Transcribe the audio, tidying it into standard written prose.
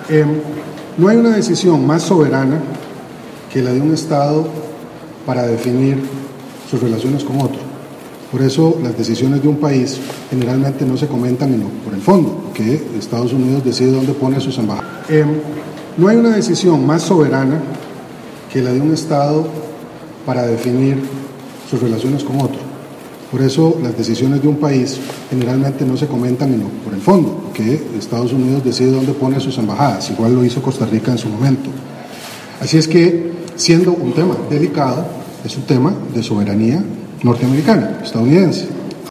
No hay una decisión más soberana que la de un Estado para definir sus relaciones con otro. Por eso las decisiones de un país generalmente no se comentan por el fondo, porque Estados Unidos decide dónde pone sus embajadas. No hay una decisión más soberana que la de un Estado para definir sus relaciones con otro. Por eso las decisiones de un país generalmente no se comentan por el fondo, porque Estados Unidos decide dónde pone sus embajadas, igual lo hizo Costa Rica en su momento. Así es que, siendo un tema delicado, es un tema de soberanía norteamericana, estadounidense.